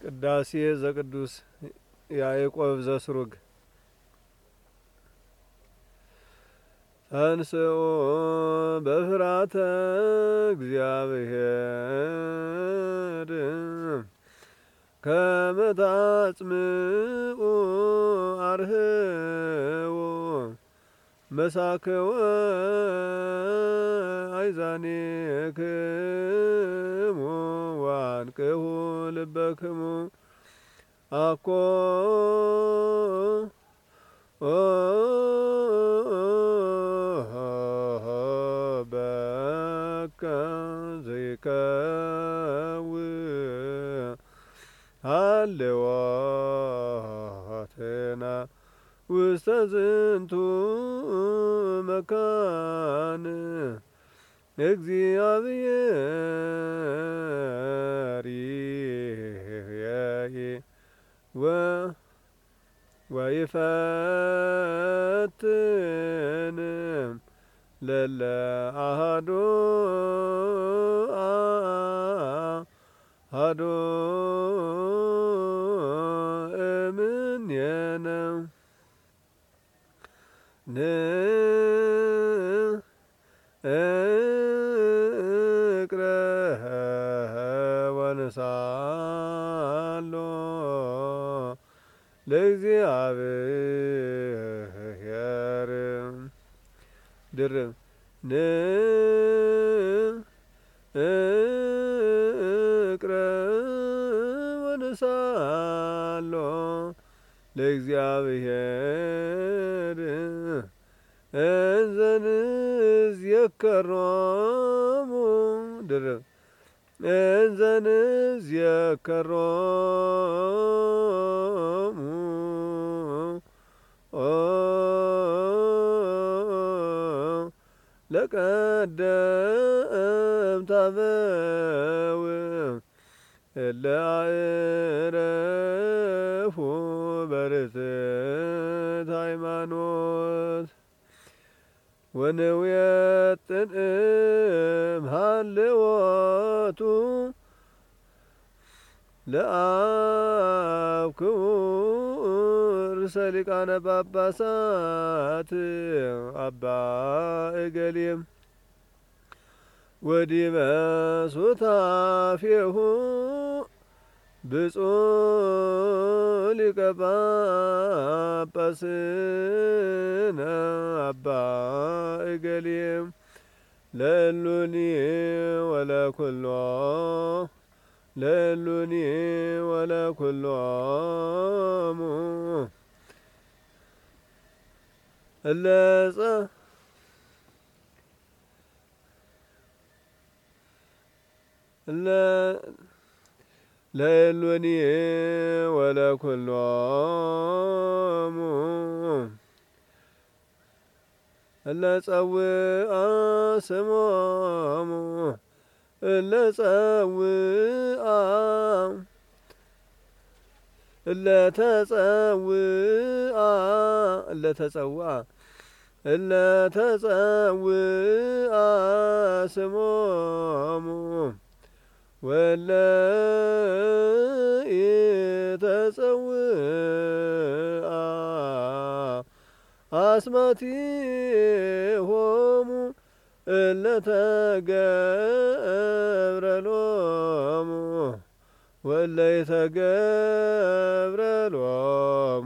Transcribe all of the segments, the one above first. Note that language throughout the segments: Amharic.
ቅዳሴ ዘቅዱስ ያዕቆብ ዘስሩግ ተንሥኡ በፍርሃተ እግዚአብሔር ከመ ታጽምዑ አርህዉ መሳክወ አእዛኒክሙ ወአንቅሑ ልበክሙ አኮ በከ ዘይከውን ሀልዎትነ ውስተ ዝንቱ መካን እግዚአብሔር ይሕየይ ወይፈትን ለለ አሐዱ እምኔነ ንቅረህ ወንሳሎ ለእግዚአብሔር ድርብ ንቅረህ ወንሳሎ ለእግዚአብሔር እንዘ ንዝየከሮሙ ድርብ እንዘ ንዝየከሮሙ ለቀደምት አበው እለ አዕረፉ በርትዕት ሃይማኖት ወንውየጥን እምሃልዎቱ ለአብክሙ ርእሰ ሊቃነ ጳጳሳት አባ እገሌም ወዲበ ሱታፌሁ ብፁዕ ሊቀ ጳጳስነ አባ እገሌም ለእሉኒ ወለኩሎሙ እለጸ ለእሉኒ ወለኩሎሙ እለጸውአ ስሞሙ እለጸውአ እለተጸውአ ስሞሙ ወለ ኢተጸውአ አስማቲሆሙ እለተገብረ ሎሙ ወለ ኢተገብረ ሎሙ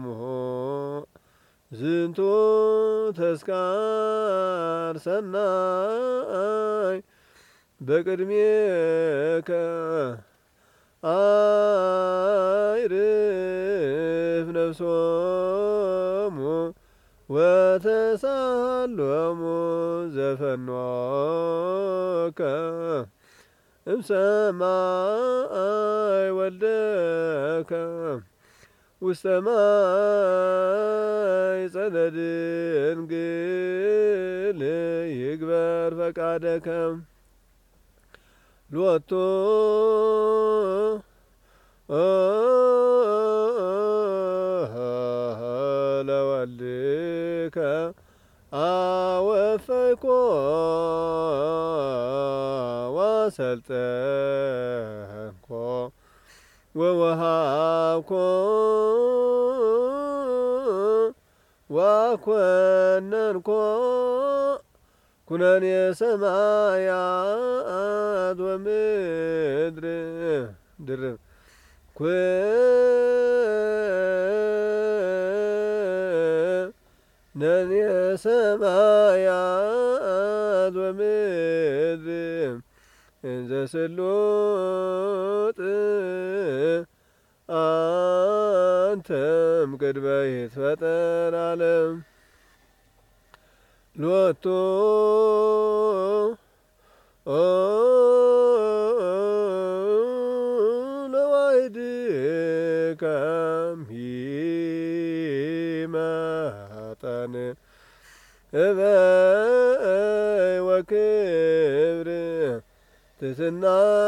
ዝንቱ ተስካር ሰናይ በቅድሜከ አይርፍ ነፍሶሙ ወተሳሎሙ ዘፈኖከ እምሰማይ ወልደከ ውስተ ማኅፀነ ድንግል ይግበር ፈቃደከ ሎቱ ለወልድከ አወፈይኮ ዋሰልጠንኮ ወወሃብኮ ወኮነንኮ ኩነኔ ሰማያት ወምድር ድርብ ኩነኔ ሰማያት ወምድር እንዘ ስሉጥ አንተም ቅድመ ይትፈጠር ዓለም ሎቱ ለዋሕድከ ሂመጠን እበይ ወክብር ትሕትና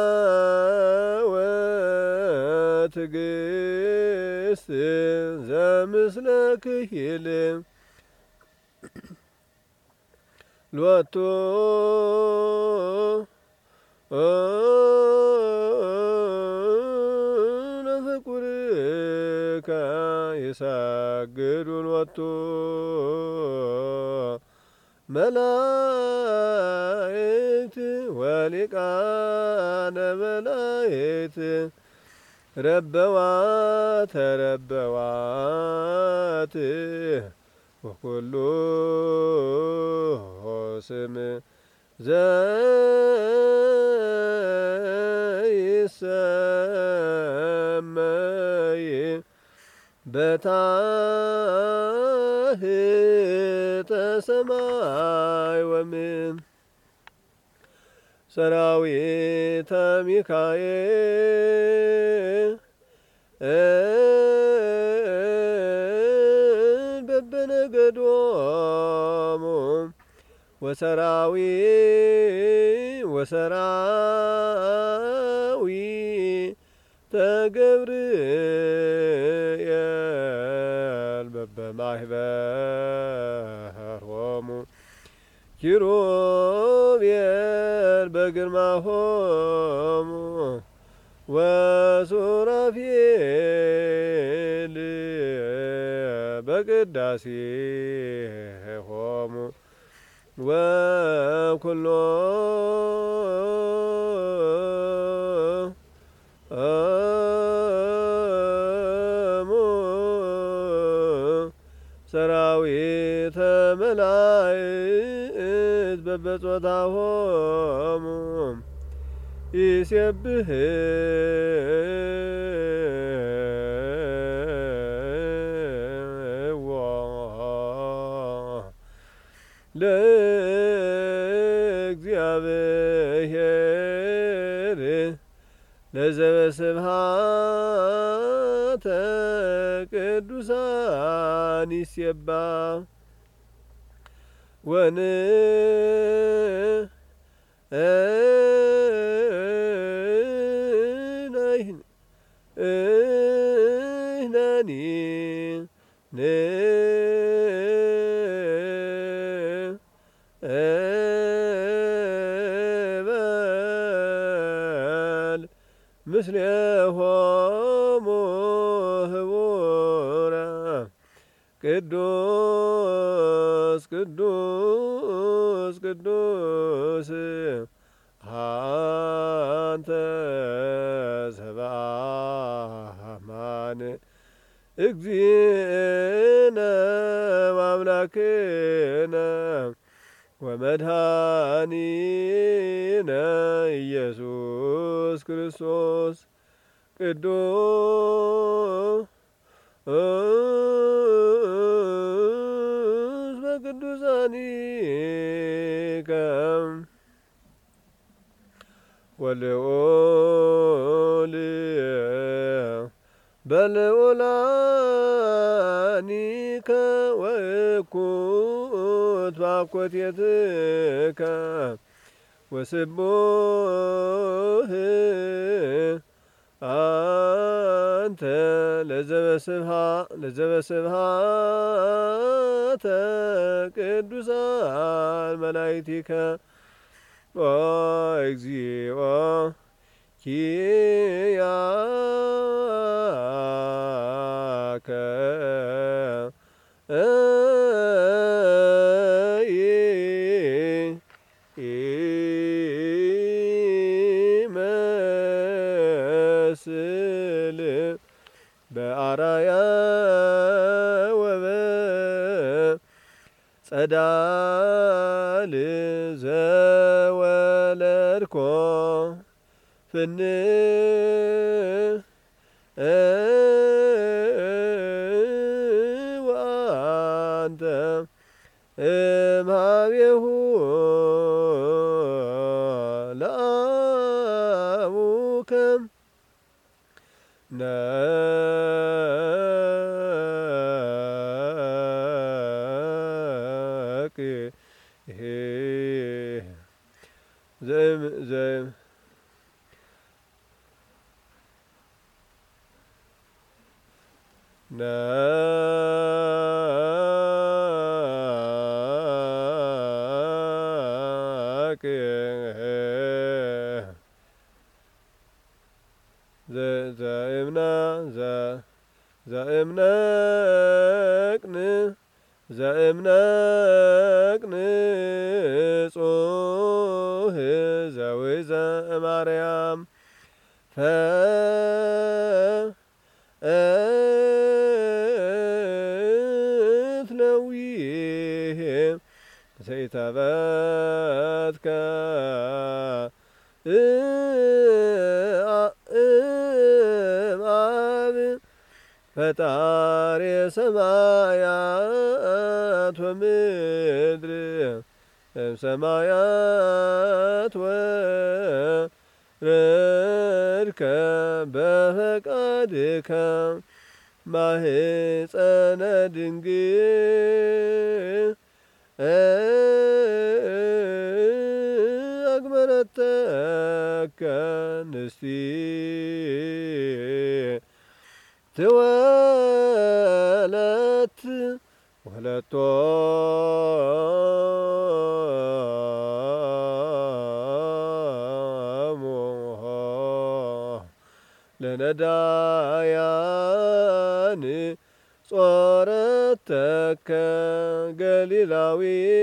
ወትዕግሥት ዘምስለ ክሂል ሎቱ ለፍቁርከ ይሰግዱ ሎቱ መላእክት ወሊቃነ መላእክት ረበዋት ረበዋት ወኩሉ ስም ዘይሰመይ በታሕተ ሰማይ ወምድር ሰራዊተ ሚካኤል በበነገዶሙ ወሰራዊተ ገብርኤል በበማኅበሮሙ ኪሩቤል በግርማሆሙ ወሱራፌል በቅዳሴሆሙ ወኩሎሙ ሰራዊተ መላእክት በበጾታሆሙ ይሴብሕዎ ለእግዚአብሔር ለዘበስብሐተ ቅዱሳን ይሴባሕ እነኒ ንበል ምስሌሆሙ ህቡረ ቅዱስ ቅዱስ ቅዱስ አንተ ዘበአማን እግዚእነ ወአምላክነ ወመድኃኒነ ኢየሱስ ክርስቶስ ቅዱስ በቅዱሳኒከ ወልዑል በልዑላኒከ ወእኩት ባኮቴትከ ወስቡህ አንተ ለዘበስብሐተ ቅዱሳን መላእክቲከ እግዚኦ ኪያነ አምላከ ይመስል በአራያ ወበጸዳል ዘወለድኮ ወአንተ እምኀቤሁ ለአቡከ ዘእምነቅን ጹህ ዘውእዘ ማርያም ፈትለዊህ ዘይተበትከ እምአብ ፈጣሪ ሰማያት ወምድር እምሰማያት ወረድከ በፈቃድከ ማህፀነ ድንግል አግመረተከ ንስቲት ትወለት ወለቶ ለነዳያን ጾረተከ ገሊላዊ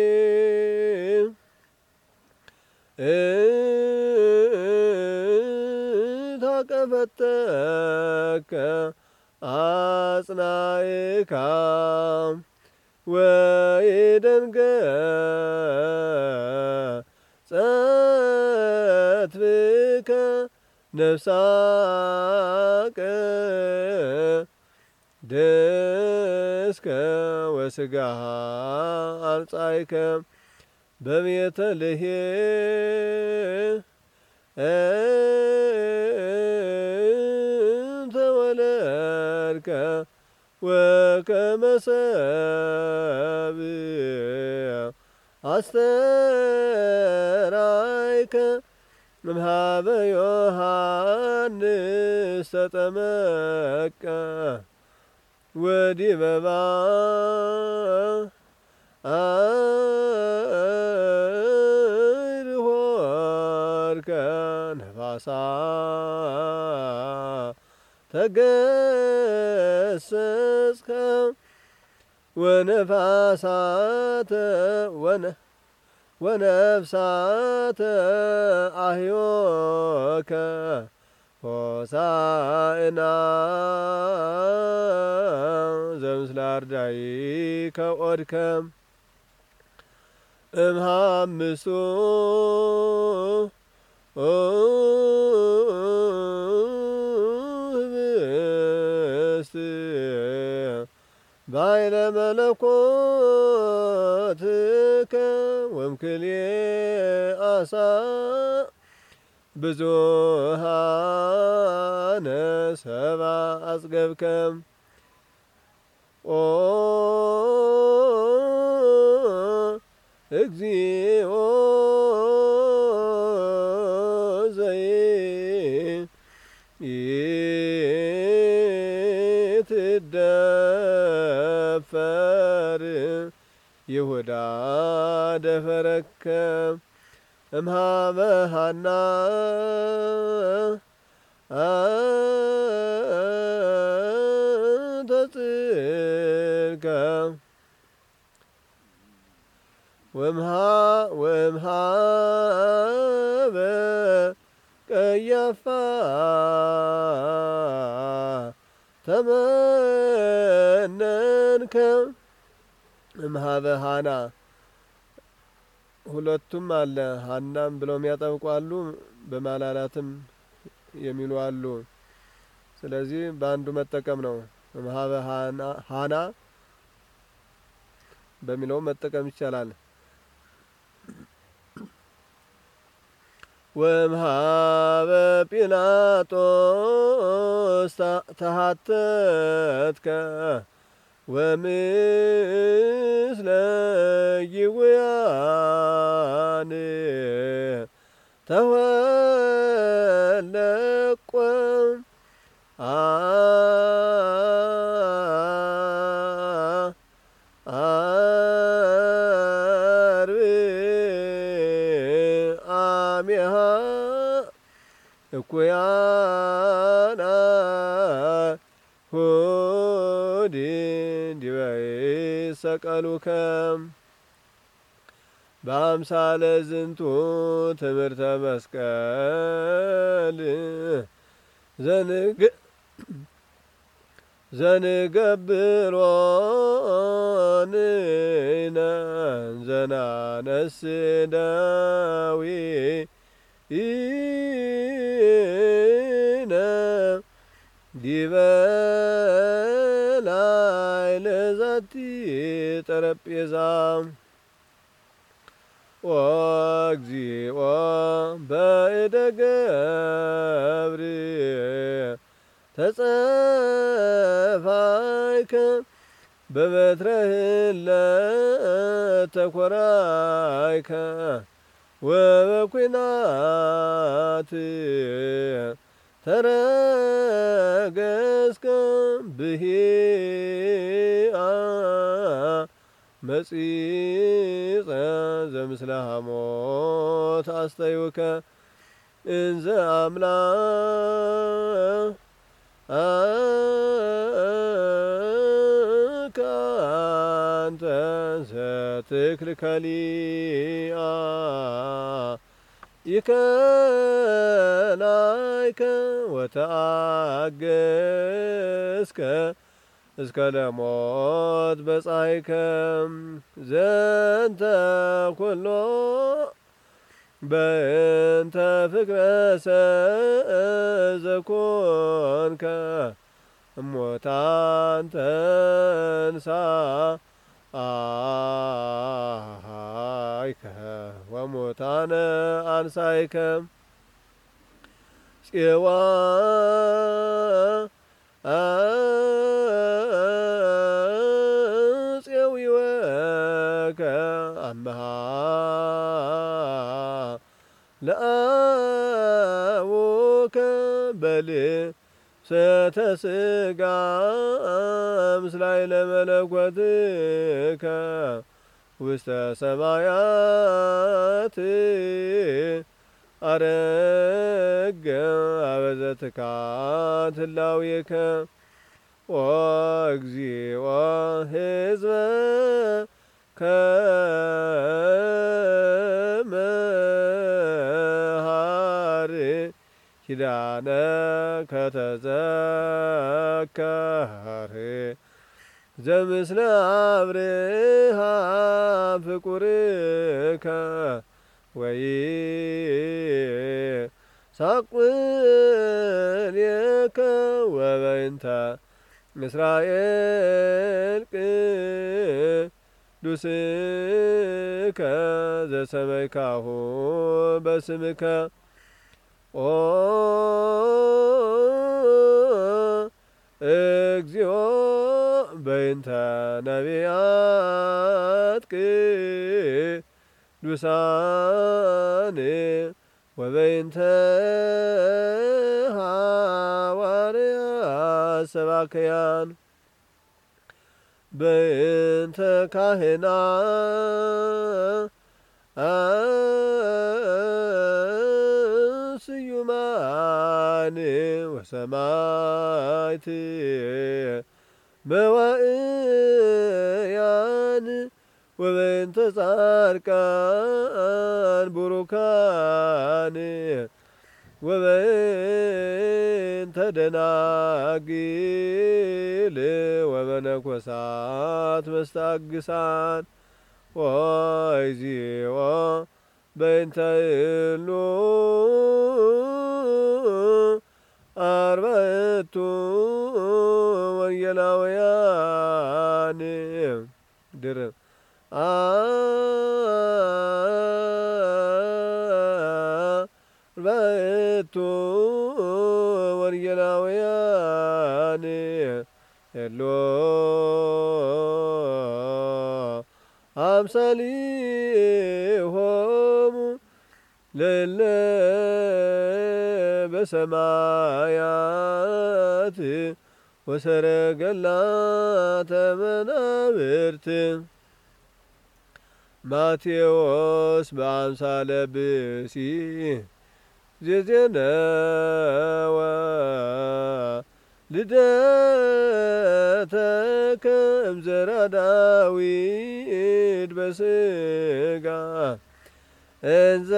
ታቀፈተከ አጽናኢካ ወይደንገጸትብከ ነፍሳከ ደስከ ወስጋሃ አንጻይከ በቤተልሔም ተወለድከ ወከመ ሰብእ አስተርአይከ እምኀበ ዮሐንስ ተጠመቀ ወዲበ ባሕር ሆርከ ነፋሳት ተገሰጽከ ወነፍሳተ አህዮከ ሆሳዕና ዘምስለ አርዳኢከ ኦድከ እምሃምሱ ህብስት ባይለ መለኮትከ ወምክልኤ አሳ ብዙሃነ ሰብአ አጽገብከ ኦ እግዚኦ ዘይትደፈር ይሁዳ ደፈረከ እምኀበ ሐና ተጽ ወምሃበ ቀያፋ ተመነንከ እምሃበ ሃና ሁለቱም አለ። ሃናም ብለው የሚያጠብቁ አሉ፣ በማላላትም የሚሉ አሉ። ስለዚህ በአንዱ መጠቀም ነው። እምሃበ ሃና በሚለው መጠቀም ይቻላል። ወእምሃበ ጲላጦስ ተሃተትከ ወምስለ ይጉያን ተወለቆ አርብ አሚሃ እኩያና ሁድ ዲበይ ሰቀሉከ በአምሳለ ዝንቱ ትምህርተ መስቀል ዘንገብሮንነ ዘናነስ ዳዊነ ዲበ ላዕለ ዛቲ ጠረጴዛ ወእግዚኦ በእደ ገብር ተጸፋይከ በበትረ ተኰራይከ ወበኲናት ተረገስከ ብሂአ መጺጸ ዘምስለ ሐሞት አስተዩከ እንዘ አምላከ አንተ ዘትክል ከሊአ ይከላይከ ወተአገስከ እስከ ለሞት በጻይከ ዘንተ ኩሎ በእንተ ፍቅረ ዘኮንከ እሙታን ተንሣእከ ወሙታነ አንሣእከ ጽዋ ጽዊወከ አምሃ ለአቡከ በልብሰተ ሥጋ ምስላዕለ መለኮትከ ውስተ ሰማያት አረገ አበዘትካት ህላዌከ ወእግዚኦ ሕዝበ ከመሃር ኪዳነ ከተዘከር ዘምስለ አብርሃም ፍቁርከ ወይሳቅልየከ ወበይንተ እስራኤል ቅዱስከ ዘሰመይካሁ በስምከ ኦ እግዚኦ በይንተ ነቢያት ቅዱሳን ወበይንተ ሐዋርያት ሰባክያን በእንተ ካህናት ስዩማን ወሰማዕት መዋዕያን ወበእንተ ጻድቃን ቡሩካን ወበእንተ ደናግል ወበነኮሳት መስታግሳን ወይዚኦ በእንተ እሉ አርባዕቱ ወንጌላውያን ድርብ አርባዕቱ ወንጌላውያን እሎ አምሳሊሆሙ ለእለ በሰማያት ወሰረገላተ መናብርት ማቴዎስ በአምሳለ ብእሲ ዜዜነወ ልደተከ እምዘራ ዳዊት በስጋ እንዘ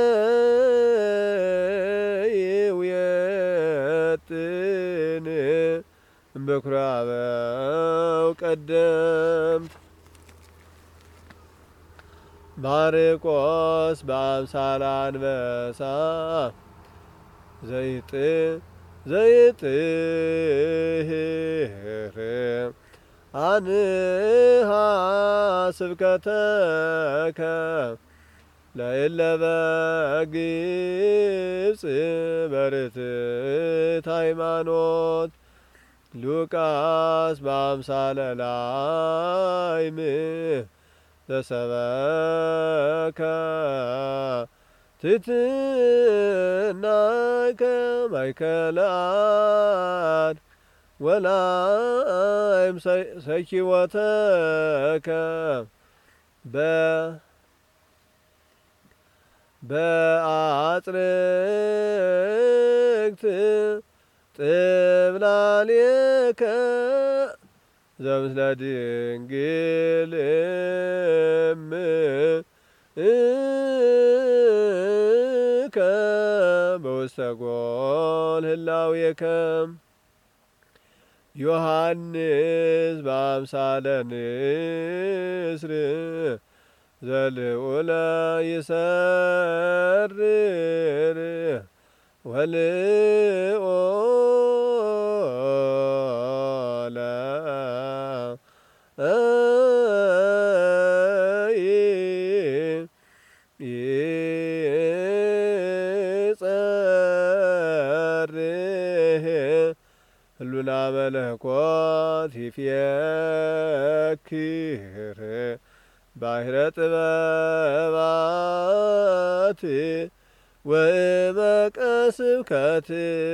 ይውየጥን እምበኵራበው ቀደምት ማርቆስ በአምሳለ አንበሳ ዘይጥህር አንሃ ስብከተከ ለእለ በግብጽ በርትዕት ሃይማኖት ሉቃስ በአምሳለ ላይም ዘሰበከ ትሕትናከ ማእከለ አድ ወላይም ሰኪወተከ በአጽርክት ጥብላሌከ ዘምስለ ድንግል እምከ በውስተ ጎል ህላዌከ ዮሐንስ በአምሳለ ንስር ዘልዑለ ይሰርር ወልኦለ ይጸርህ ህሉና መለኮት ይፍየክር ባሕረ ጥበባት ወእመቀ ስብከት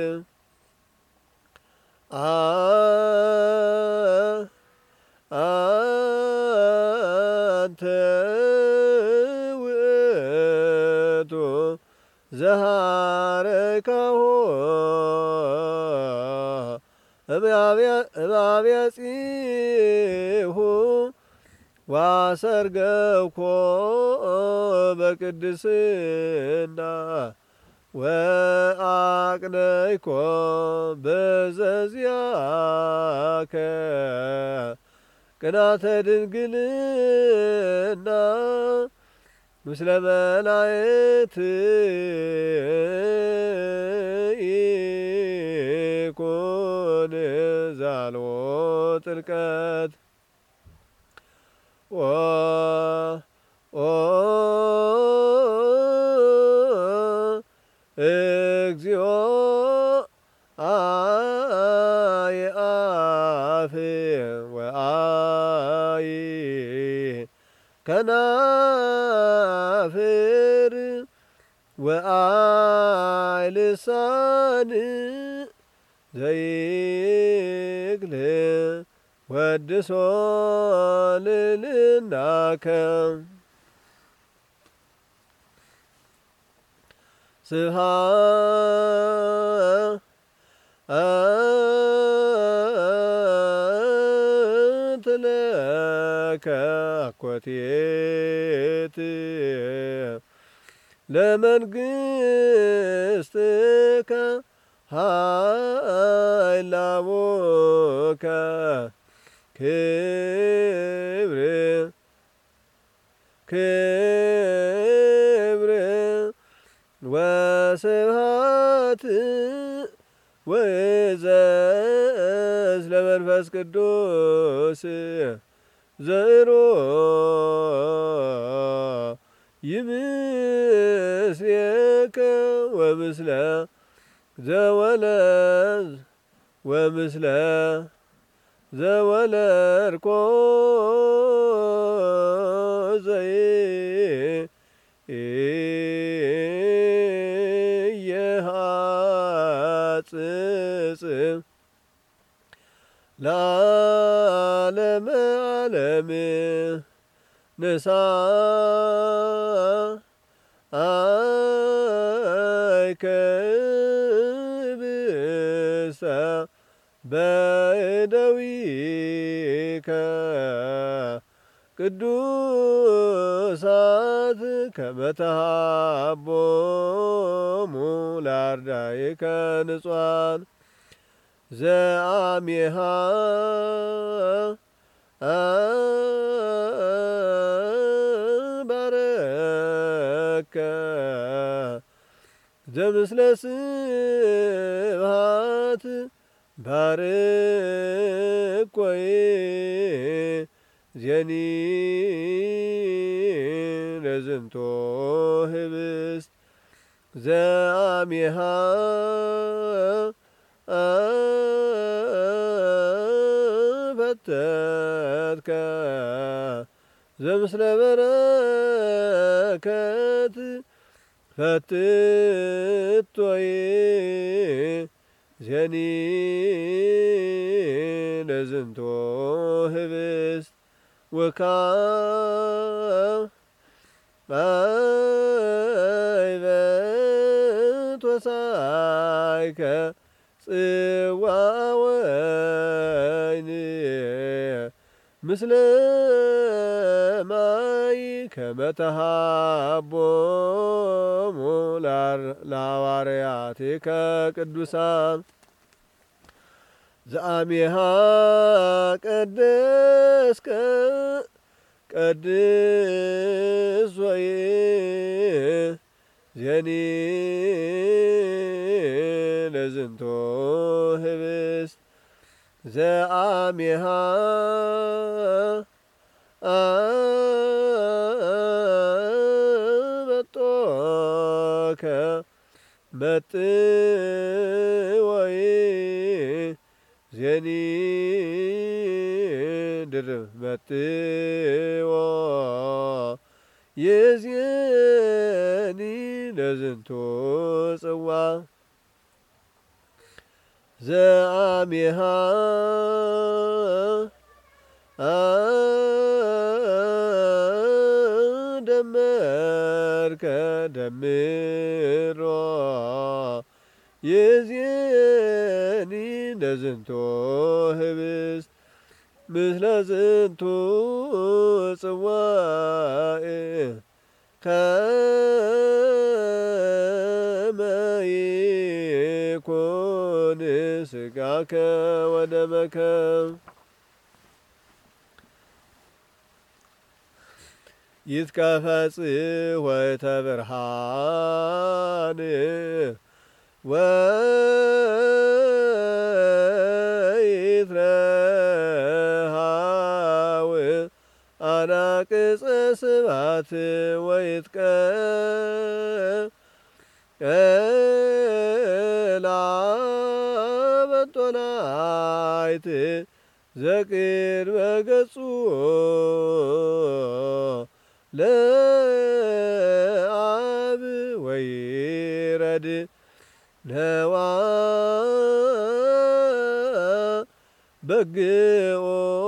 አንተ ውእቱ ዘሃረካሆ እምአብያጺሁ ዋሰርገኮ በቅድስና ወአቅነይኮ በዘዚአከ ቅናተ ድንግልና ምስለ መላእክት ኢኮን ዛልዎ ጥልቀት እግዚኦ አፍ ወአይ ከናፍር ወአይ ልሳን ዘይክል ወድሶ ልልናከ ስብሐት ለከ አኮቴት ለመንግሥትከ ኃይል ላቦከ ክብር ክብር ወስብሐት ወእዘዝ ለመንፈስ ቅዱስ ዘእሮ ይምስሌከ ወምስለ ዘወለድ ወምስለ ዘወለድኮ ዘኢየሐጽጽ ለዓለመ ዓለም ንሳ አይከብሰ በእደዊከ ቅዱሳት ከመ ተሃቦሙ ለአርዳኢከ ንጹሐን ዘአሜሃ ባረከ ዘምስለ ስብሐት ባርኮይ ዜኒ ለዝንቶ ህብስት ዘአሜሃ ፈተትከ ዘምስለ በረከት ፈትቶይ ዜኒ ለዝንቶ ህብስት ወካዕበ ወሳይከ ጽዋ ወይን ምስለ ማይ ከመ ተሃቦሙ ለሐዋርያቲከ ቅዱሳን ዘአሜሃ ቀደስከ ቀድስ ወይ ዜኒ ለዝንቶ ህብስት ዘአሜሃ መጦከ መጥወይ ዜኒ ድርብ መጥዎ የዜኒ ለዝንቶ ጽዋ ዘአሜሃ ደመርከ ደምሮ የዜኒ ለዝንቶ ህብስት ምስለ ዝንቱ ጽዋዕ ከመ ይኩን ሥጋከ ወደመከ ይትከፈጽ ወተብርሃን ወይትረሃው አናቅጸ ስብሐት ወይትቀላ በጦላይት ዘቅድመ ገጹ ለአብ ወይረድ ነዋ በግኦ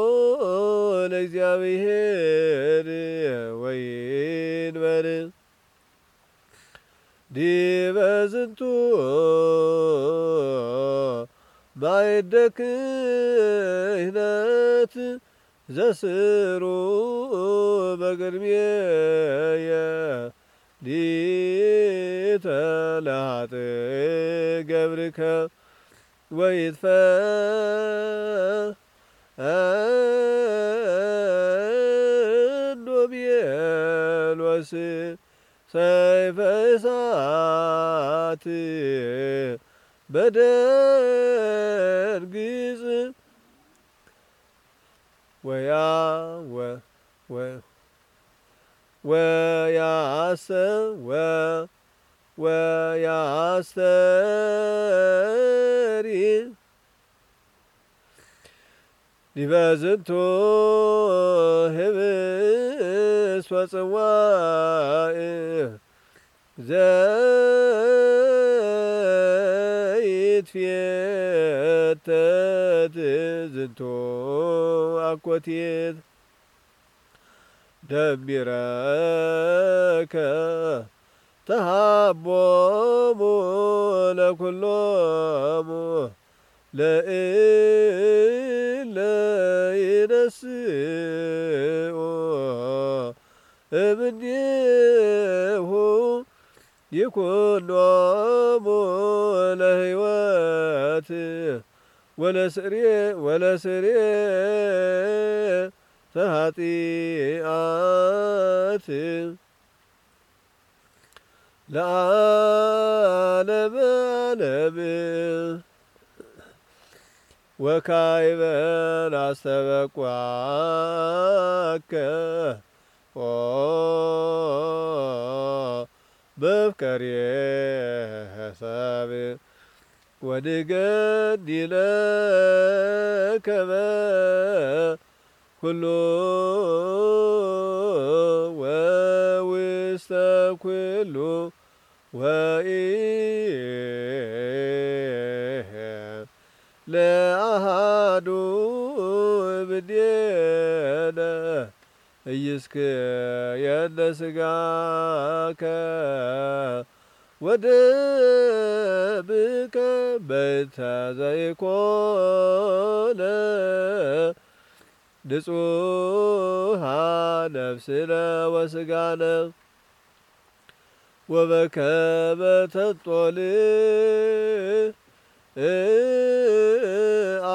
ለእግዚአብሔር ወይንበር ዲበ ዝንቱ ማዕደ ክህነት ዘስሩ በቅድሜየ ሊተ ለኃጥእ ገብርከ ወይትፈአዶ ቢኤሎስ ሰይፈ እሳት በደንግጽ ወያስተሪ ዲበ ዝንቱ ህብስት ወጽዋዕ ዘይትፌተት ዝንቱ አኮቴት ደቢረከ ተሃቦሙ ለኩሎሙ ለእለ ይነስኡ እምኔሁ ይኩኖሙ ለሕይወት ወለስርየተ ኃጢአት ለዓለመ ዓለም ወካዕበ ናስተበቁዐከ በፍቅሬ ሰብእ ወንገኒ ለከ በኩሉ ወውስተ ኩሉ ለአሐዱ እምኔነ ኢይስክየነ ሥጋከ ወደምከ በእንተ ዘይኮነ ንጹሐ ነፍስነ ወሥጋነ ወበከመ ተንጦልዐ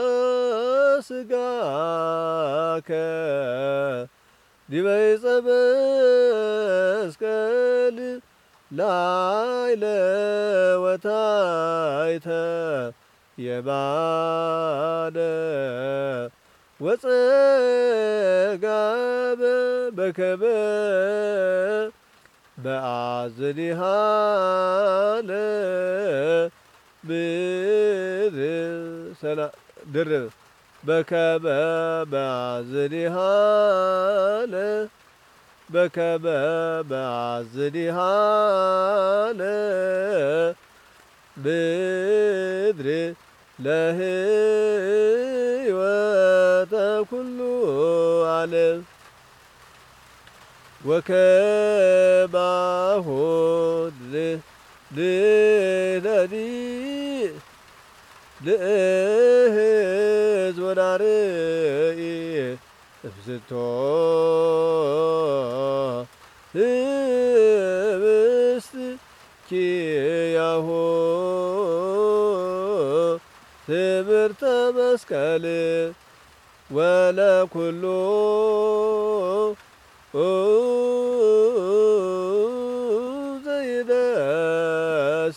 ሥጋከ ዲበ ዕፀ መስቀል ላዕለ ወታሕተ የማነ ወጸጋመ በከመ በአዝኒሃ ድርብ በከመ በአዝኒሃ በከመ በአዝኒሃ ምድር ለሕይወተ ኩሉ ዓለም ወከማሁ ንሕነኒ ንእህዝ ወናርኢ እምዝንቶ ህብስት ኪያሁ ትምህርተ መስቀል ወለኩሉ ዘይነስ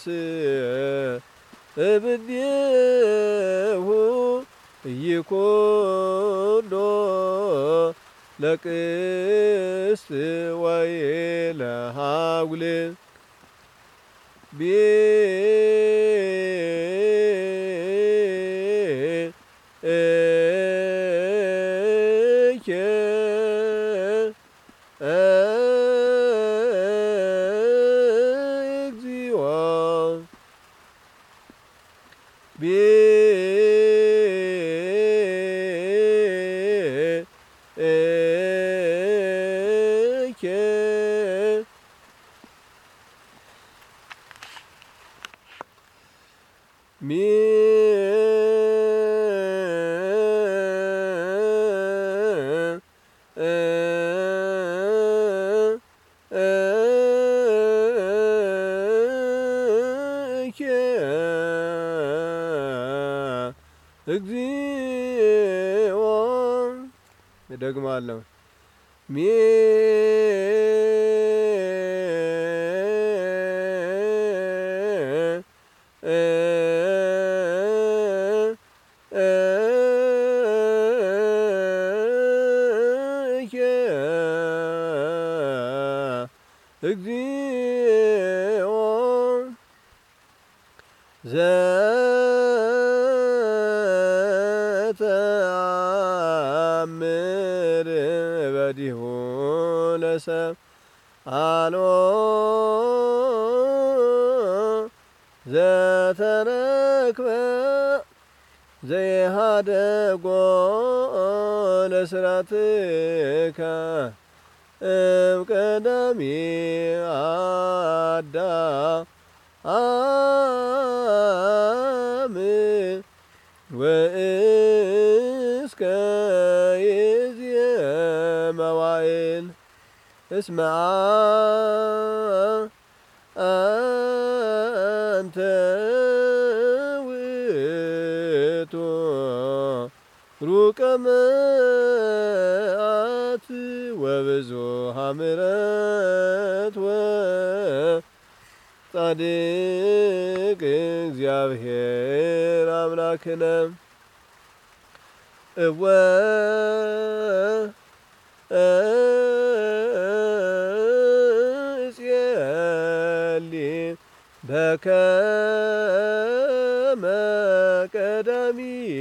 እምኔሁ ይኩኖ ለቅስት ወይለሃጉል ቤኬ እግዚኦ ቤኬ እግዚኦ እደግማለሁ እግዚኦ ዘተአምር በዲሁ ለሰብ አልቦ ዘተረክበ ዘይሃደጎ ለስራትከ እምቀዳሚ አዳም ወእስከ ይእዜ መዋዕል እስመ አንተ ውእቱ ሩቀ መዓት ወብዙኃ ምሕረት ወጻድቅ እግዚአብሔር አምላክነ እወ እጼሊ በከመ ቀዳሚ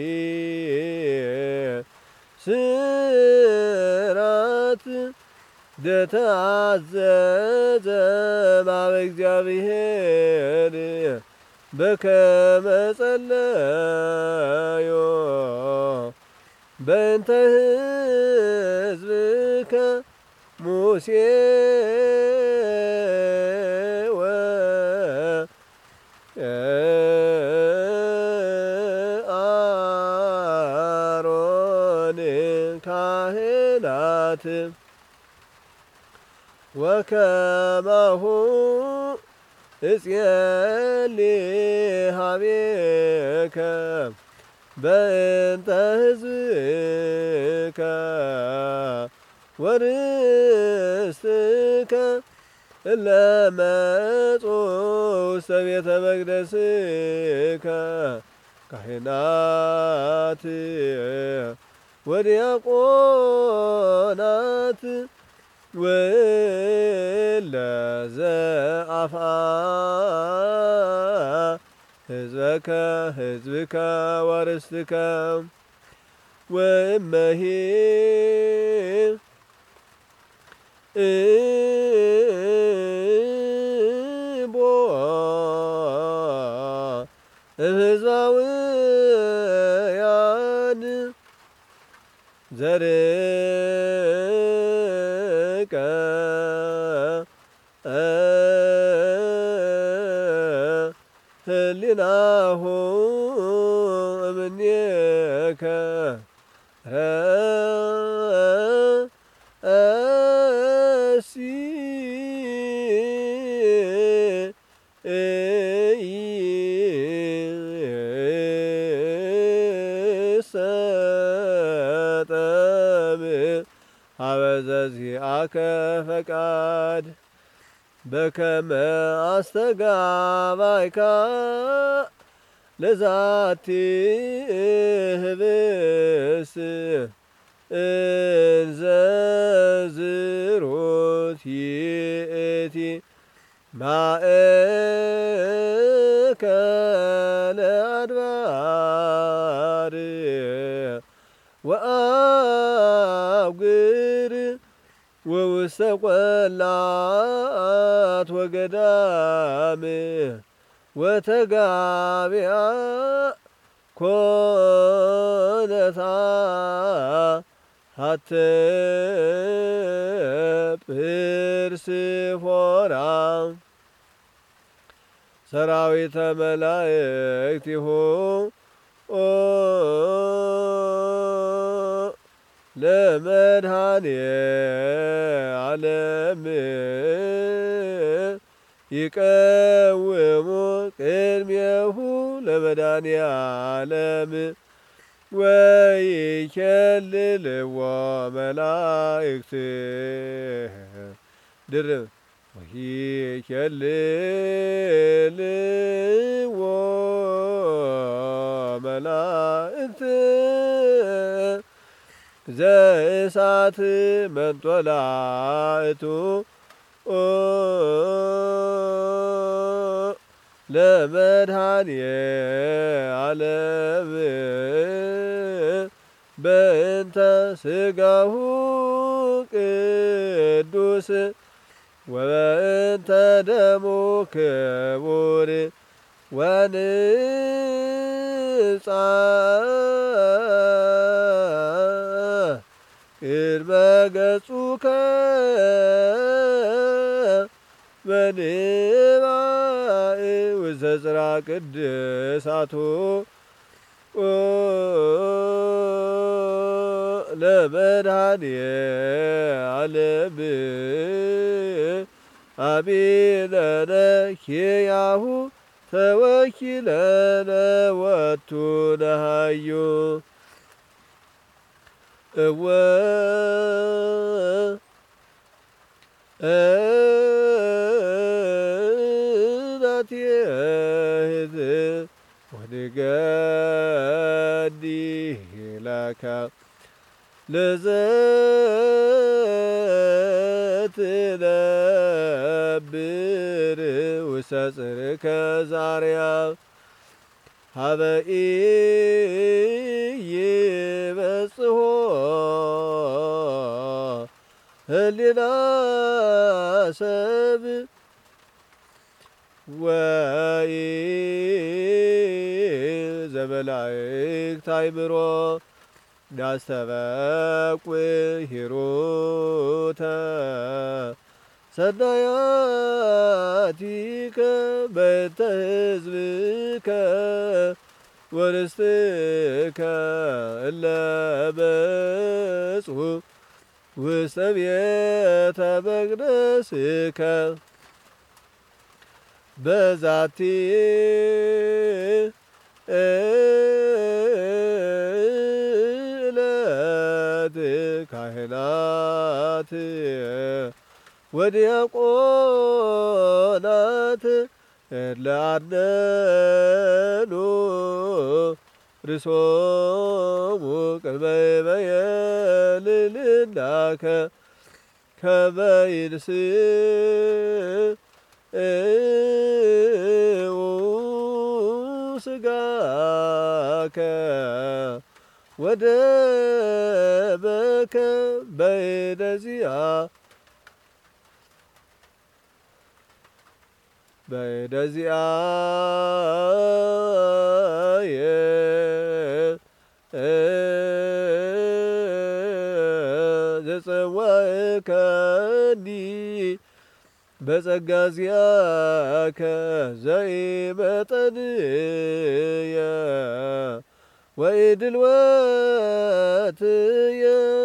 ስራት ዘተአዘዘ ማበ እግዚአብሔር በከመ ጸለዮ በእንተ ሕዝብከ ሙሴ ወአሮን ካህናት ወከማሁ እጼሊ ኀቤከ በእንተ ሕዝብከ ወርስትከ እለ መጹ ውስተ ቤተ መቅደስከ ካህናት ወዲያቆናት ወእለ ዘአፍአ ሕዝብከ ወርስትከ ወእመሂ እቦ እምሕዝባውያን ዘርከ ህሊናሁ እምኔከ ረአሲ ሰጠም አበዘዚአከ ፈቃድ በከመ አስተጋባይካ ለዛቲ ህብስ እንዘ ዝሩት ይእቲ ማእከለ አድባር ወአውግር ወውስተ ቈላት ወገዳም ወተጋቢያ ኮነታ ሀተ ጵርስፎራ ሰራዊተ መላእክቲሁ ለመድኃኔ ዓለም ይቀውሙ ቅድሜሁ ለመድኃኔዓለም ወይኬልልዎ መላእክት ድርብ ወይኬልልዎ መላእክት ዘእሳት መንጦላእቱ ለመድኃኔዓለም በእንተ ሥጋሁ ቅዱስ ወበእንተ ደሙ ክቡር ወንጻ ቅድመ ገጹከ በንባዕ ውስተ ጽርሐ ቅድሳቱ ለመድኃኔዓለም አሚነነ ኪያሁ ተወኪለነ ወቱ ነሃዩ እወ ናትየህት ወንገዲ ለከ ለዘትነብር ውስተ ጽርሕከ ዛርያ ሀበ ኢይበጽሖ ህሊና ሰብእ ዘመላእክት አእምሮ ናስተበቁዕ ሂሩተ ሰናያቲከ በእንተ ሕዝብከ ወርስትከ እለ መጽኡ ውስተ ቤተ መቅደስከ በዛቲ ዕለት ካህናት ወዲያቆናት እለ አነኑ ርእሶሙ ቅድመ ይቤልልናከ ከመ ይንሥኡ ሥጋከ ወደመከ በእነዚአየ ዘጸዋዕከኒ በጸጋ ዚአከ ዘኢመጠንየ ወኢድልወትየ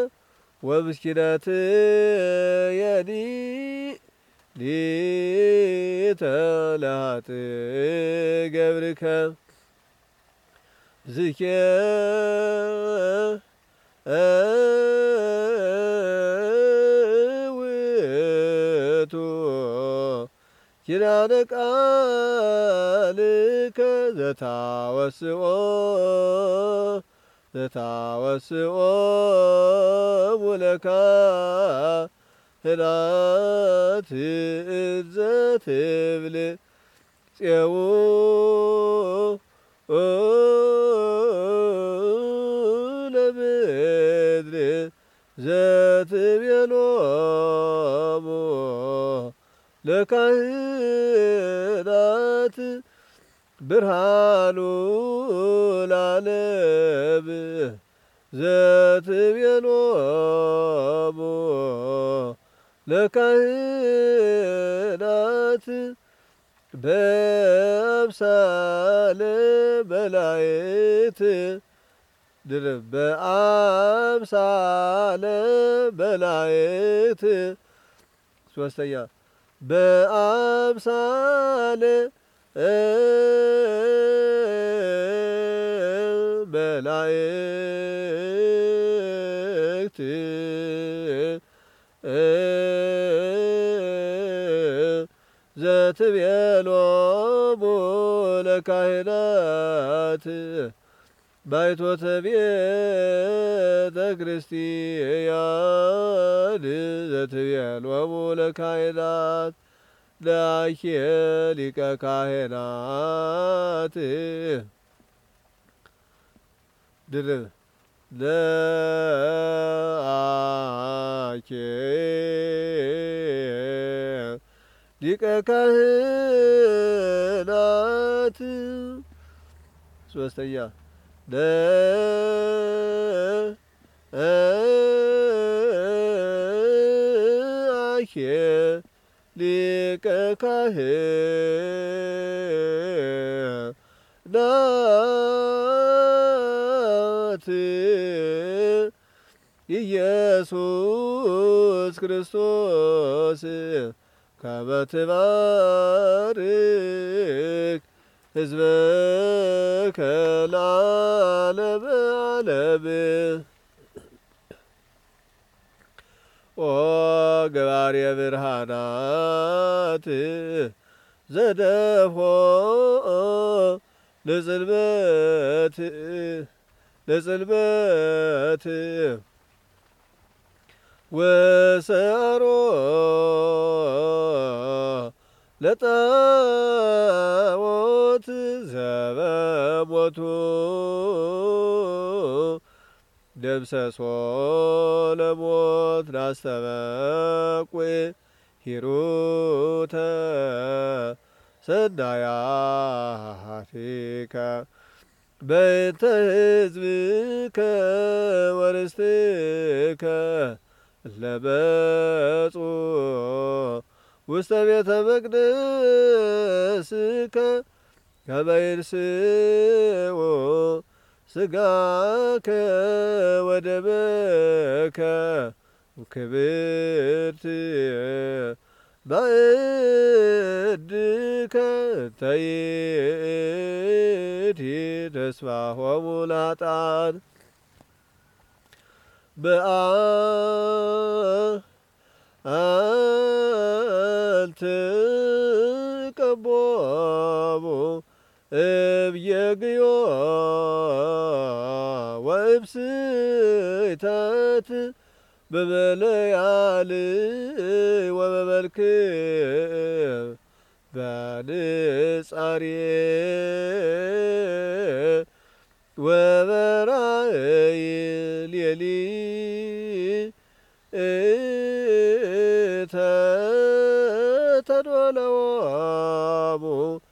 ወምስኪነትየኒ ሊተ ለኃጥእ ገብርከ ዝኬ ውእቱ ኪዳነ ቃልከ ዘታወስኦ ለካህናት እንዘ ትብል ጽየው ለምድር ዘትቤሎሙ ለካህናት ብርሃኑ ለዓለም ዘትቤሎሙ ለካህናት በአምሳለ መላእክት ድርብ በአምሳለ መላእክት ሶስተኛ በአምሳለ መላእክት ዘትቤሎሙ ለካህናት ባይቶተ ቤተ ክርስቲያን ዘትቤሎሙ ለካህናት ላኪ ሊቀ ካህናት ድርብ ለአኬ ሊቀ ካህናት ሶስተኛ ለአኬ ሊቀ ካህናት ኢየሱስ ክርስቶስ ከመ ትባርክ ሕዝበከ ለዓለመ ዓለም። ኦ ገባሬ ብርሃናት ዘደፎ ለጽልመት ወሰሮ ለጣዖት ዘበሞቱ ደምሰሶ ለሞት ናስተበቁ ሂሩተ ሰናያቲከ በእንተ ሕዝብከ ወርስትከ ለመጹ ውስተ ቤተ መቅደስከ ከመ ይንሥኡ ሥጋከ ወደመከ ክብርት ባእድከ ተይእቲ ተስፋሆሙ ለኃጥኣን በአንተ ቀቦሙ እብየግዮ ወእብስይተት በመለያል ወበመልክዕ በንጻሬ ወበራእይ ሌሊተ ተዶለዎሙ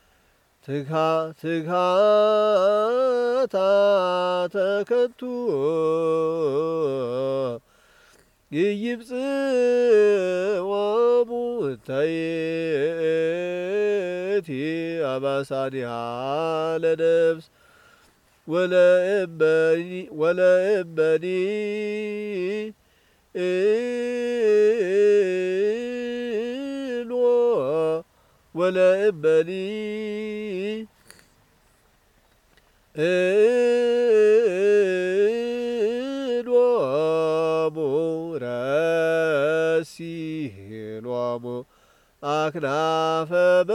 ትካታተከቱ ይይብጽዎሙ ተይእቲ አባሳኒሃ ለነፍስ ወለእመኒ ኢሎ ወለእመኒ ኢሎሙ ረሲሎሙ አክናፈ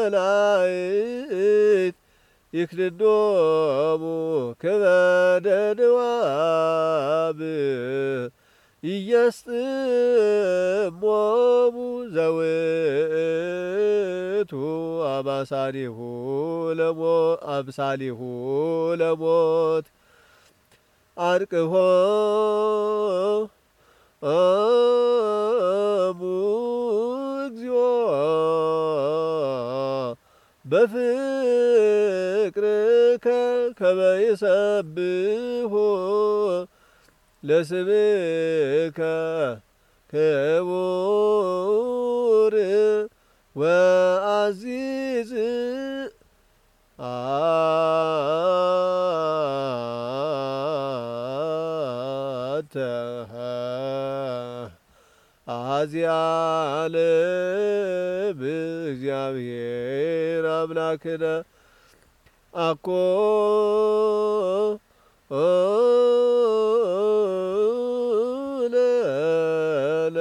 መላእክት ይክድኖሙ ከበደ ንዋብ ኢየስጥሞሙ ዘውእቱ አምሳሊሁ ለሞት አንቅሖ እግዚኦ በፍቅርከ ከመ ይሰብሖ ለስምከ ክቡር ወአዚዝ አንተ አኀዚአ ዓለም እግዚአብሔር አምላክነ አኮ ለለ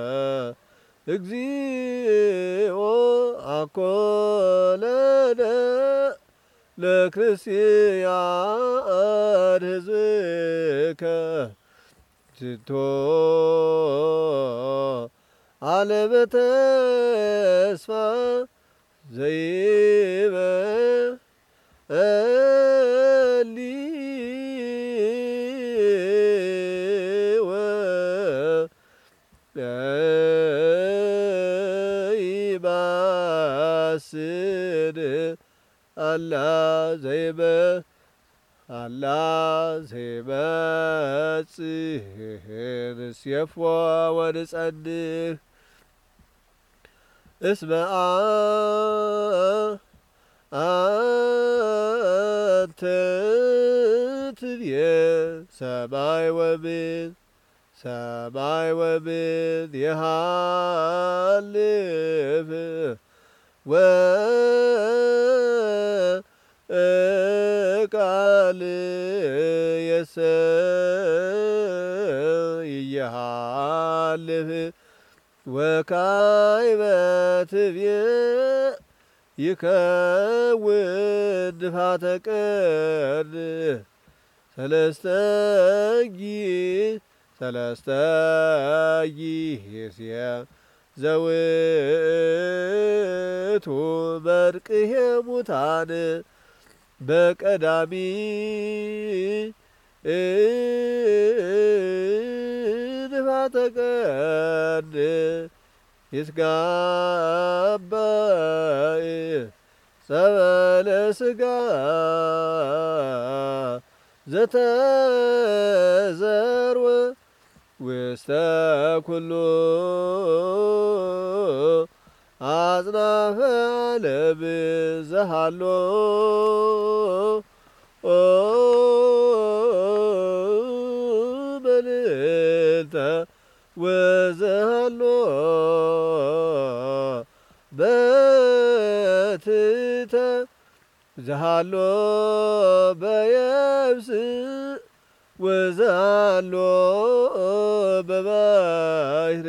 እግዚኦ አኮ ለለ ለክርስቲያን ሕዝብከ ዝቶ ዓለመ ተስፋ ዘይበሊ ወይባስድ አላ ዘይበጽሕ ንሴፎ ወንጸንሕ እስመ አንተ ትቤ ሰማይ ወምድር የሃልፍ ወቃል ይሃልፍ ወካዕበ ትቤ ይከውን ንፋተ ቀን ሰለስተ ጊዜ ዘውእቱ መርቅሄ ሙታን በቀዳሚ ንፋተ ቀን ይትጋባእ ጸበለ ሥጋ ዘተዘርወ ውስተ ኩሉ አጽናፈ ዓለም ዘሃሎ መልዕልተ ወዘሃሎ በትሕተ ዘሃሎ በየብስ ወዘሃሎ በባሕር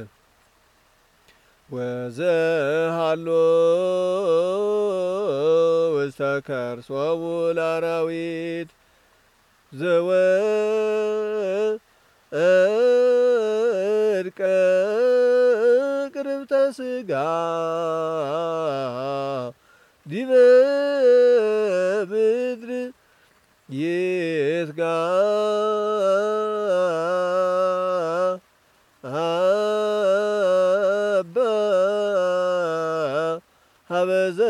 ወዘሃሎ ውስተ ከርሶሙ ለአራዊት ዘወእድቀ ቅርብተ ሥጋ ዲበ ምድር ይትጋባ ሀበ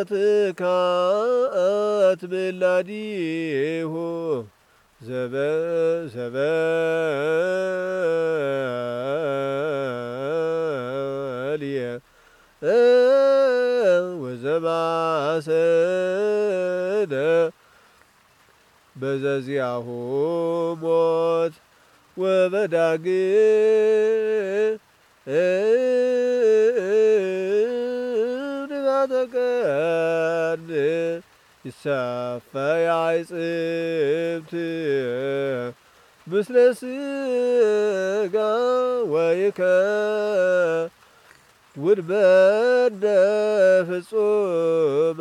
ዘትካት ምናኒሁ ዘበልየ ወዘማሰነ በዘዚአሁ ሞት ንፋተ ቀን ይሰፈያ ይጽብት ምስለ ሥጋ ወይከውን በነ ፍጹመ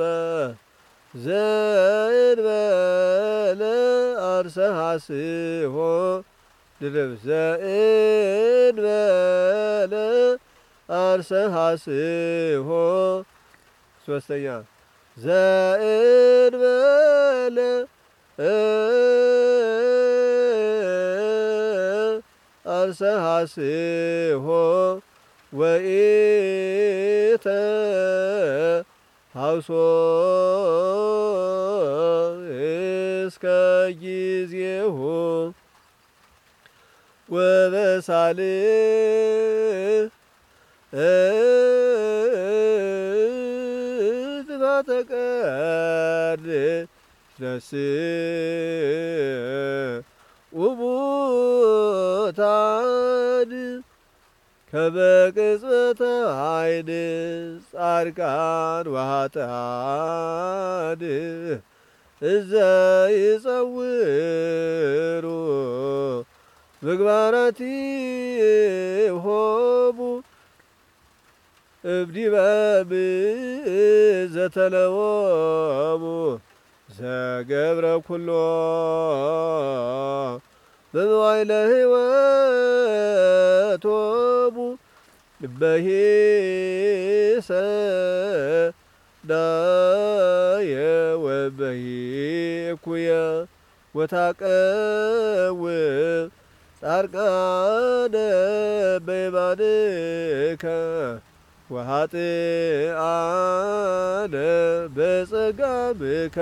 ዘእንበለ አርሰ ሐስሖ ድርብ ዘእንበለ አርሰ ሐስሖ ሶስተኛ ዘእንበለ አርሰ ሐስሖ ወኢተ ሐውሶ እስከ ጊዜሁ ወበሳልዕ ንፋተ ቀን ይትነስኡ ሙታን ከመ ቅጽበተ ዓይን ጻድቃን ወኃጥኣን እዘ ይጸውሩ ምግባራቲሆሙ እብዲበ ዘተለዎሙ ዘገብረ ኩሎ በመዋዕለ ሕይወቶሙ በሂሰናየ ወበሂኩየ ወታቀውም ጻድቃነ በየማንከ ወኃጥአነ በጸጋምከ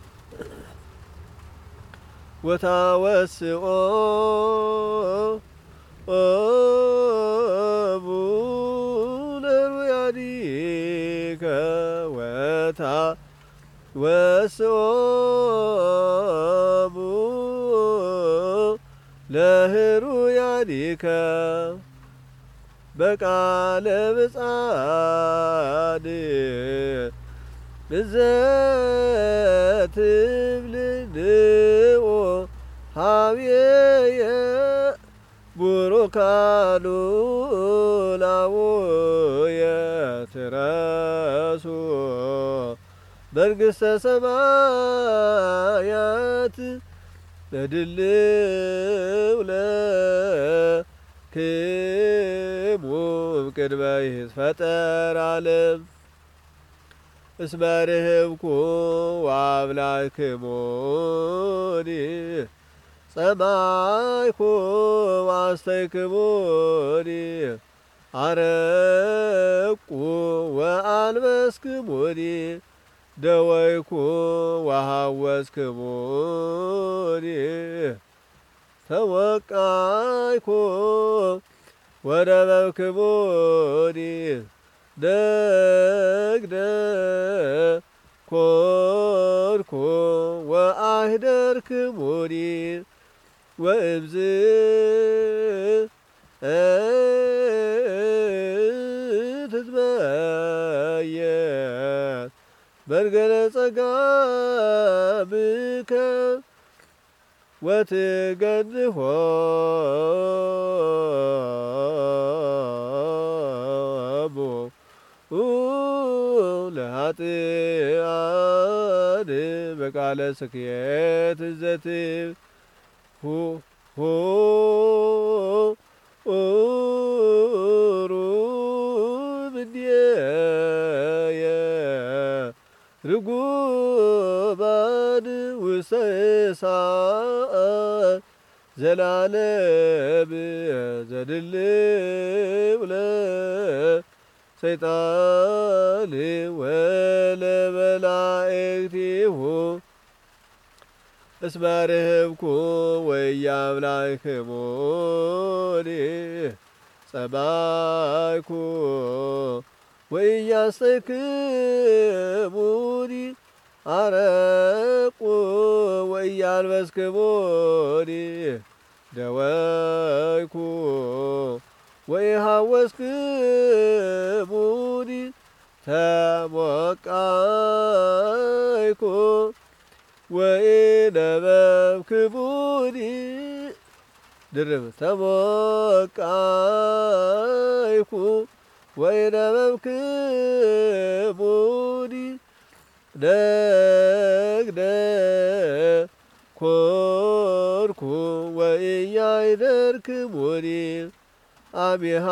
ወታወስኦሙ ለሩያኒከ ወታወስኦሙ ለህሩያኒከ በቃለ ብጻድ እዘ ትብልንኦ ሀብዬየ ቡሩካኑ ላውየ ትረሱ መንግሥተ ሰማያት ለድልው ለክሙ እምቅድመ ይትፈጠር ዓለም እስመ ርህብኩ ወአምላክሙኒ ጸማይኩ ወአስተይክሙኒ አረቁ ወአልበስክሙኒ ደወይኩ ወሐወስክሙኒ ተወቃይኩ ወነበብክሙኒ ደግደ ኮንኩ ወአህደርክሙኒ ወእምዝ ትትመየጥ መንገለ ጸጋምከ ወትገንሖሙ ለኃጥአን በቃለ ስክየት ዘትብ ሁሩ እምኔየ ርጉባን ውስተ እሳት ዘላለም ዘድልው ለሰይጣን ወለመላእክቲሁ እስመ ርህብኩ ወኢያምላክሙኒ ጸማይኩ ወኢያስተይክሙኒ አረቁ ወኢያልበስክሙኒ ደወይኩ ወኢሐወስክሙኒ ተሞቃይኩ ወኢነበብክሙኒ ድርብ ተሞቃይኩ ወኢነበብክሙኒ ደግደ ኮንኩ ወኢያይደርክሙኒ አሚሃ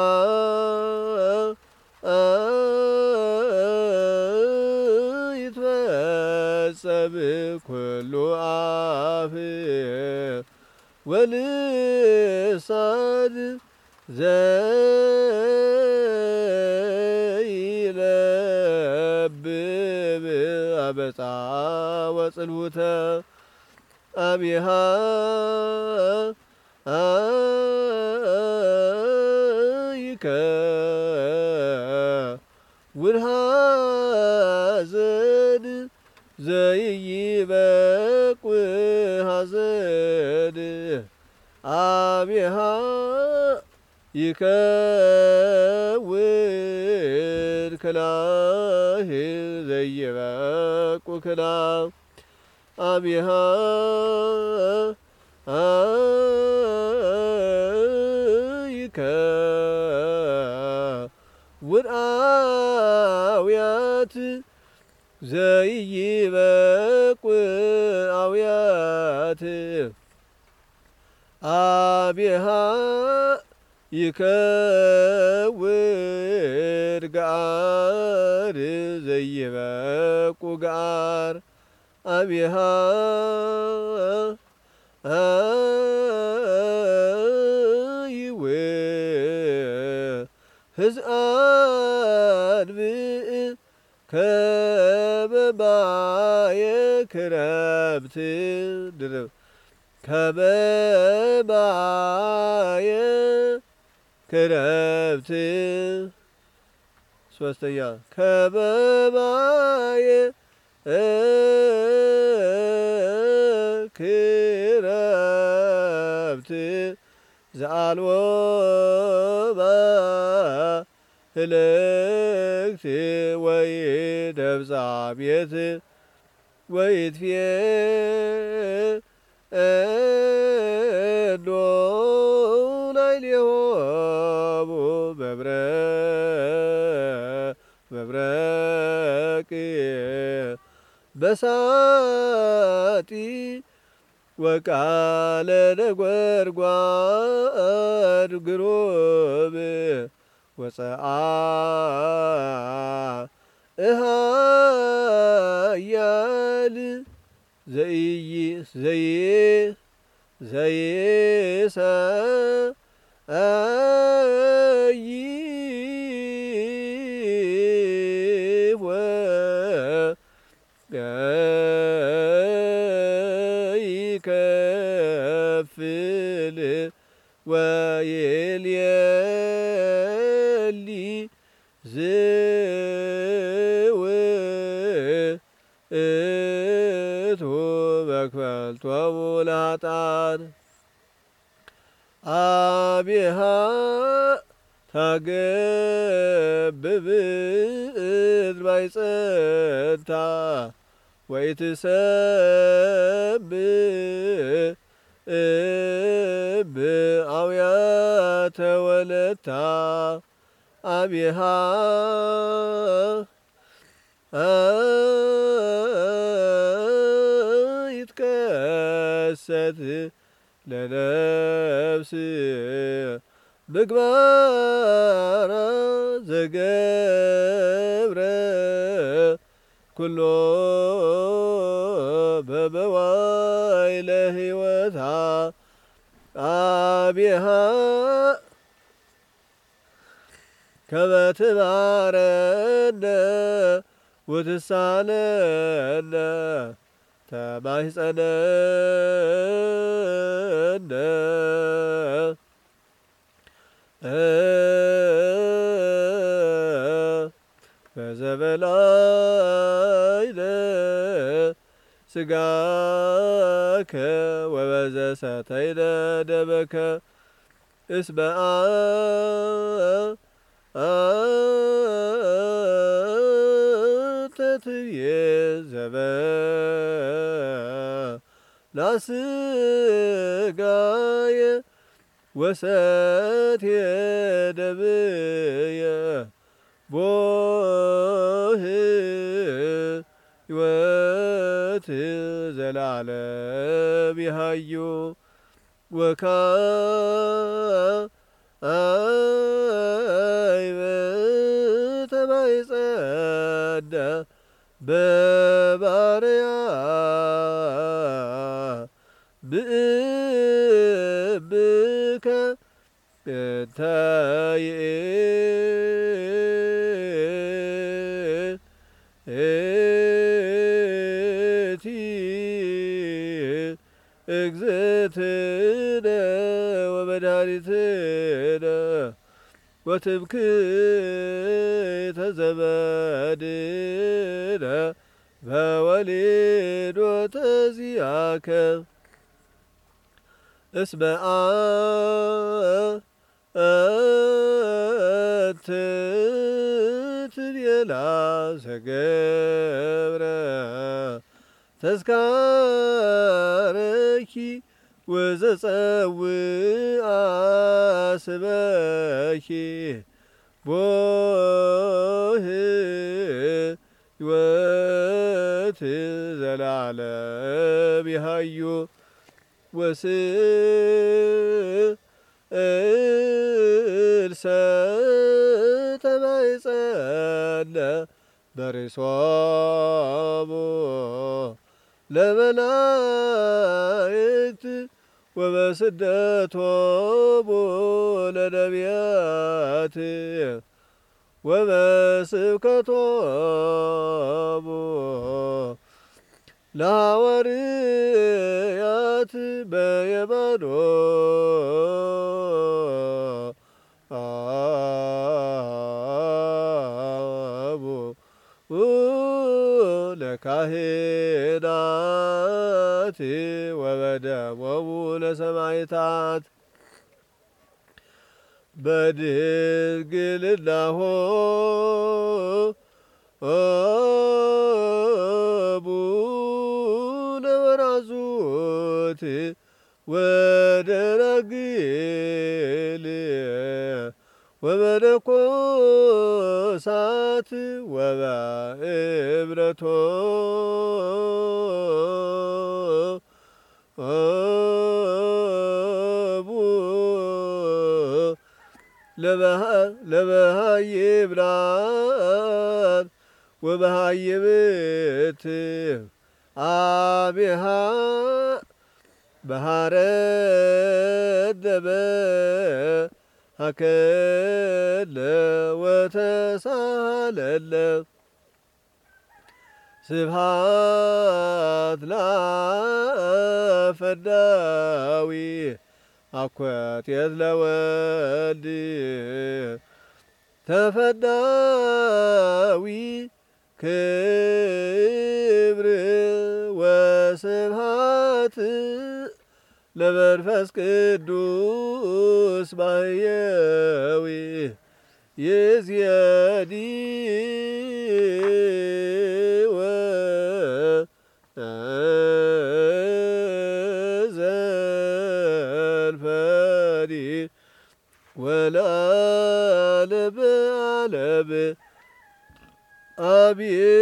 ይትፈጸም ኩሉ አፍ ወልሳን ዘይነብብ አመፃ ወጽልውተ አሚሃ ይከውን ሐዘን ዘይበቁ ሐዘን አሚሃ ይከውን ክላህ ዘይበቁ ክላህ አቢሃ ይከውን አውያት ዘይበቁ አውያት አቢሃ ይከውን ጋር ዘይበቁ ጋር አቢሃ ህዝአን ብእ ከበባየ ክረምት ድርብ ከበባየ ክረምት ሶስተኛ ከበባየ ክረምት ዘአልቦ ማህልክት ወይደብዛ ቤት ወይትፌኖ ላዕሌሆሙ መብረቅ በሳጢ ወቃለ ነጐድጓድ ግሩም ወፀአ እሃያል ዘይሰይፍ ይከፍል ወይልየሊ ዝውእቱ መክፈልቶሙ ለኃጥኣን አቢሃ ታገብብ ማይጸንታ ወይትሰብእ አውያተ ወለታ አቢሃ ይትከሰት ለነፍስ ምግባራ ዘገብረ ኩሎ በመዋዕለ ሕይወታ አቢሃ ከመ ትምሃረነ ወትሳለነ ተማሂፀነነ በዘበላይነ ሥጋከ ወበዘሰተይነ ደመከ እስመ አንተ ትቤ ዘበላሥጋየ ወሰትየ ደምየ ቦህ ሕይወት ዘላለም ይሃዩ ወካዕበ ተማይጸነ በማርያም ብእምከ እንተ ይእቲ እግዝእትነ ወመድኃኒትነ ወትምክሕተ ዘመድነ በወሊዶተ ዚአከ እስመ አንተ ትቤላ ዘገብረ ተስካረኪ ወዘጸውአ ስበኪ ቦህ ሕይወት ዘላለም ይሃዩ ወስእልሰ ተማይጸነ በሪሶሙ ለመላእክት ወበስደቶሙ ለነቢያት ወበስብከቶሙ ለሐዋርያት በየማኖ ለካህናት ወበደሞሙ ለሰማዕታት በድንግልናሆሙ ለወራዙት ወደናግል ወመነኮሳት ወበእምነቶ ለመሃይምናን ወመሃይምት አብሃ በሃረደበ ሀከለ ወተሳለለ ስብሃት ለአፈዳዊ አኮቴት ለወልድ ተፈዳዊ ክብር ወስብሃት ለመንፈስ ቅዱስ ማህየዊ ይእዜኒ ወዘልፈኒ ወለዓለመ ዓለም አሜን።